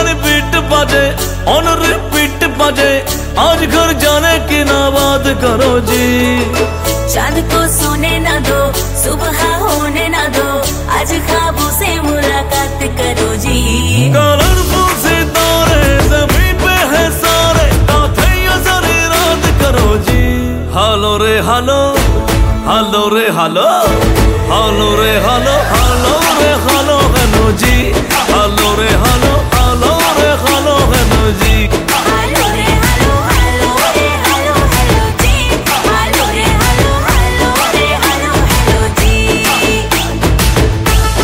On beat बजे, on repeat बजे, आज घर जाने की ना बात करो जी। चांद को सोने ना दो, सुबह होने ना दो, आज ख्वाबों से मुलाकात करो जी। कलरफुल सितारे ज़मीन पे है सारे, साथे ये सारी रात करो जी। हालो रे हालो, हालो रे हालो, हालो रे हालो, हालो रे हालो, हेलो जी। हालो रे हालो।